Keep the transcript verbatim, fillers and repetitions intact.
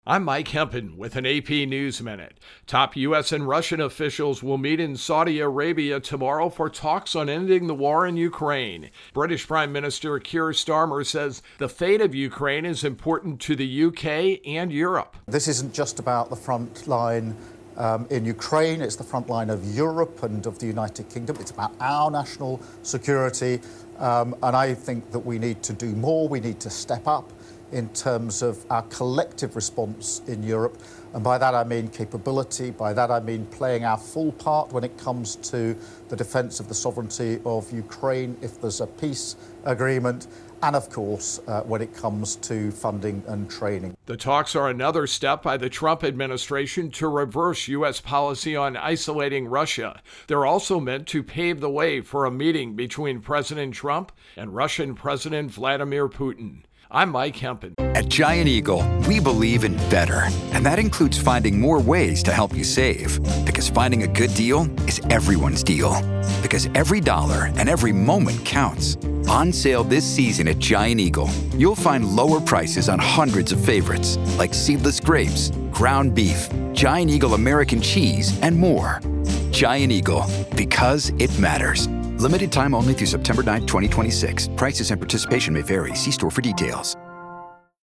I'm Mike Hempen with an A P News Minute. Top U S and Russian officials will meet in Saudi Arabia tomorrow for talks on ending the war in Ukraine. British Prime Minister Keir Starmer says the fate of Ukraine is important to the U K and Europe. This isn't just about the front line um, in Ukraine, it's the front line of Europe and of the United Kingdom. It's about our national security, um, and I think that we need to do more, we need to step up in terms of our collective response in Europe. And by that I mean capability, by that I mean playing our full part when it comes to the defence of the sovereignty of Ukraine if there's a peace agreement, and of course uh, when it comes to funding and training. The talks are another step by the Trump administration to reverse U S policy on isolating Russia. They're also meant to pave the way for a meeting between President Trump and Russian President Vladimir Putin. I'm Mike Hempen. At Giant Eagle, we believe in better, and that includes finding more ways to help you save. Because finding a good deal is everyone's deal. Because every dollar and every moment counts. On sale this season at Giant Eagle, you'll find lower prices on hundreds of favorites, like seedless grapes, ground beef, Giant Eagle American cheese, and more. Giant Eagle, because it matters. Limited time only through September ninth, twenty twenty-six. Prices and participation may vary. See store for details.